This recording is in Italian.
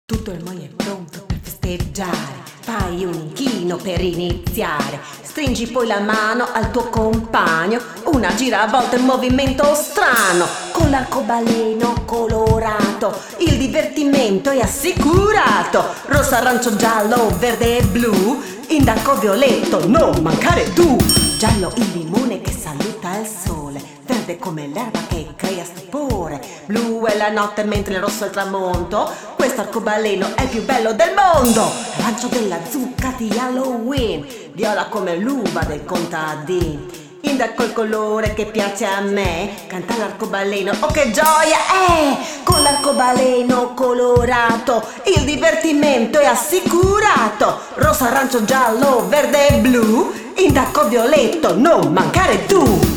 Tutto il mondo è pronto per festeggiare. Fai un inchino per iniziare. Stringi poi la mano al tuo compagno. Una giravolta, un movimento strano. Con l'arcobaleno colorato il divertimento è assicurato. Rosso, arancio, giallo, verde e blu. Indaco, violetto, non mancare tu. Giallo il limone che saluta il sole. Verde come l'erba che crea stupore. Blu è la notte mentre il rosso è il tramonto. Questo arcobaleno è il più bello del mondo. Arancio della zucca di Halloween. Viola come l'uva del contadino. Indaco il colore che piace a me. Canta l'arcobaleno, oh che gioia è! Con l'arcobaleno colorato il divertimento è assicurato. Rosso, arancio, giallo, verde e blu. Indaco, violetto, non mancare tu.